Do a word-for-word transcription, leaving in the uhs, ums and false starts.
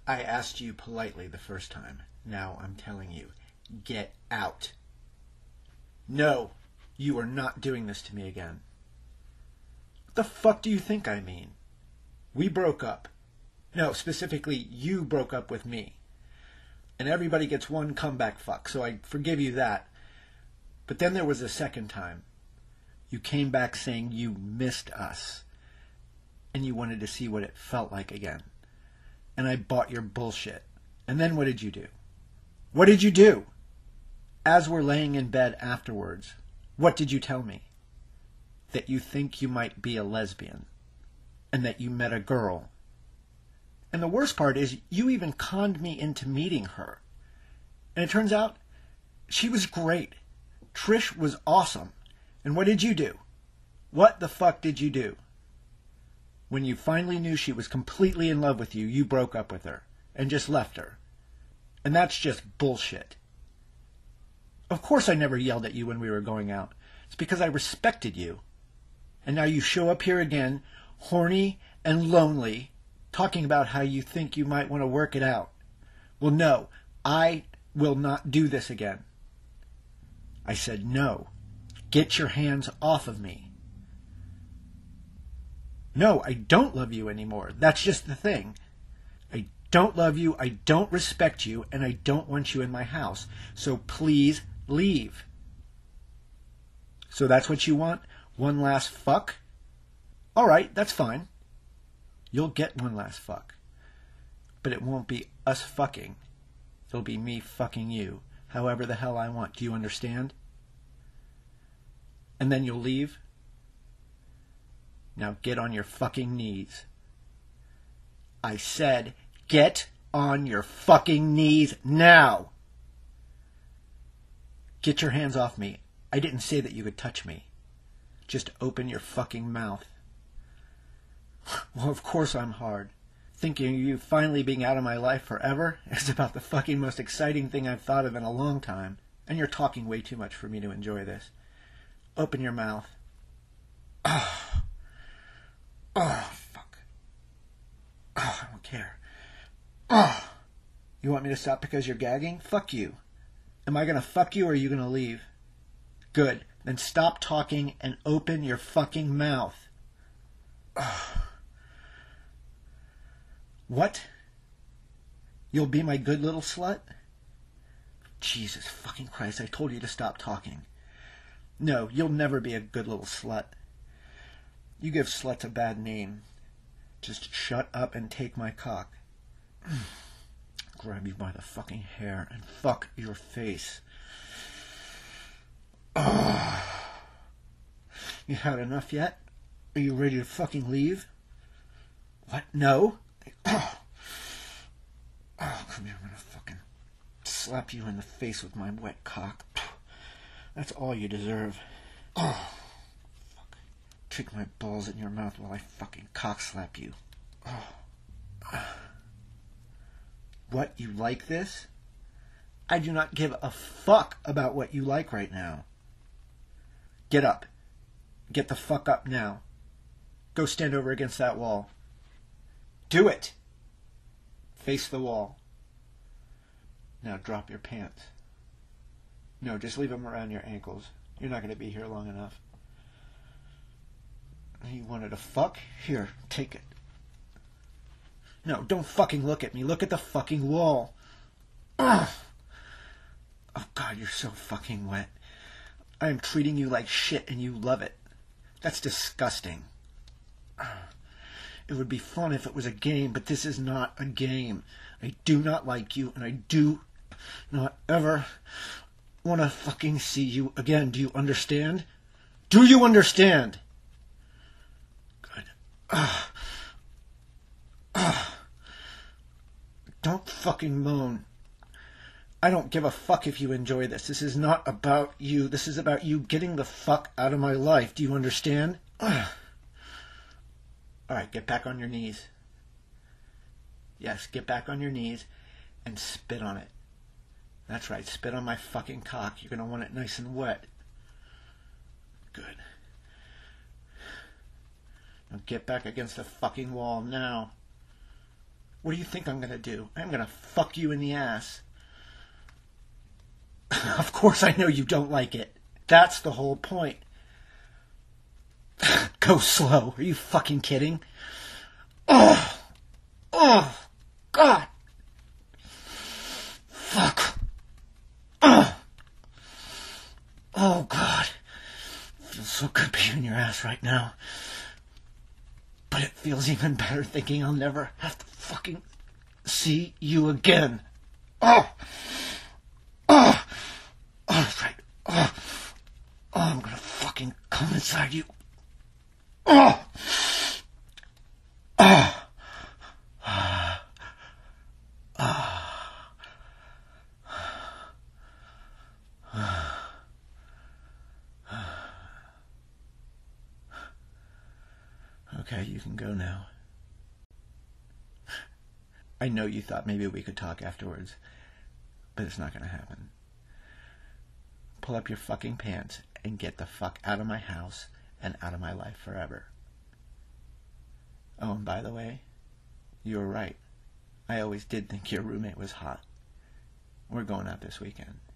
I asked you politely the first time. Now I'm telling you, get out. No, you are not doing this to me again. What the fuck do you think I mean? We broke up. No, specifically, you broke up with me. And everybody gets one comeback fuck, so I forgive you that. But then there was a second time. You came back saying you missed us. And you wanted to see what it felt like again. And I bought your bullshit. And then what did you do? What did you do? As we're laying in bed afterwards, what did you tell me? That you think you might be a lesbian. And that you met a girl. And the worst part is you even conned me into meeting her. And it turns out she was great. Trish was awesome. And what did you do? What the fuck did you do? When you finally knew she was completely in love with you, you broke up with her and just left her. And that's just bullshit. Of course I never yelled at you when we were going out. It's because I respected you. And now you show up here again, horny and lonely, talking about how you think you might want to work it out. Well, no, I will not do this again. I said, no, get your hands off of me. No, I don't love you anymore. That's just the thing. I don't love you, I don't respect you, and I don't want you in my house. So please leave. So that's what you want? One last fuck? All right, that's fine. You'll get one last fuck. But it won't be us fucking. It'll be me fucking you, however the hell I want. Do you understand? And then you'll leave? Now get on your fucking knees. I said, get on your fucking knees now. Get your hands off me. I didn't say that you could touch me. Just open your fucking mouth. Well, of course I'm hard. Thinking of you finally being out of my life forever is about the fucking most exciting thing I've thought of in a long time. And you're talking way too much for me to enjoy this. Open your mouth. Oh, oh fuck. Oh, I don't care. Oh, you want me to stop because you're gagging? Fuck you. Am I gonna fuck you or are you gonna leave? Good. Then stop talking and open your fucking mouth. Oh. What? You'll be my good little slut? Jesus fucking Christ, I told you to stop talking. No, you'll never be a good little slut. You give sluts a bad name. Just shut up and take my cock. Grab you by the fucking hair and fuck your face. Oh. You had enough yet? Are you ready to fucking leave? What? No? Oh. Oh, come here, I'm gonna fucking slap you in the face with my wet cock. That's all you deserve. Oh, fuck. Take my balls in your mouth while I fucking cock slap you. Oh. What, you like this? I do not give a fuck about what you like right now. Get up. Get the fuck up now. Go stand over against that wall. Do it! Face the wall. Now drop your pants. No, just leave them around your ankles. You're not going to be here long enough. You wanted to fuck? Here, take it. No, don't fucking look at me. Look at the fucking wall. Ugh. Oh, God, you're so fucking wet. I am treating you like shit and you love it. That's disgusting. It would be fun if it was a game, but this is not a game. I do not like you, and I do not ever want to fucking see you again. Do you understand? Do you understand? Good. Ugh. Ugh. Don't fucking moan. I don't give a fuck if you enjoy this. This is not about you. This is about you getting the fuck out of my life. Do you understand? Ugh. All right, get back on your knees. Yes, get back on your knees and spit on it. That's right, spit on my fucking cock. You're going to want it nice and wet. Good. Now get back against the fucking wall now. What do you think I'm gonna do? I'm gonna fuck you in the ass. Of course I know you don't like it. That's the whole point. Go slow. Are you fucking kidding? Oh! Oh! God! Fuck! Oh! Oh, God. It feels so good being in your ass right now. But it feels even better thinking I'll never have to fucking see you again. Oh! Oh! Oh, that's right. Oh! Oh, I'm gonna fucking come inside you. Oh! Oh! Okay, you can go now. I know you thought maybe we could talk afterwards, but it's not gonna happen. Pull up your fucking pants and get the fuck out of my house and out of my life forever. Oh, and by the way, you were right. I always did think your roommate was hot. We're going out this weekend.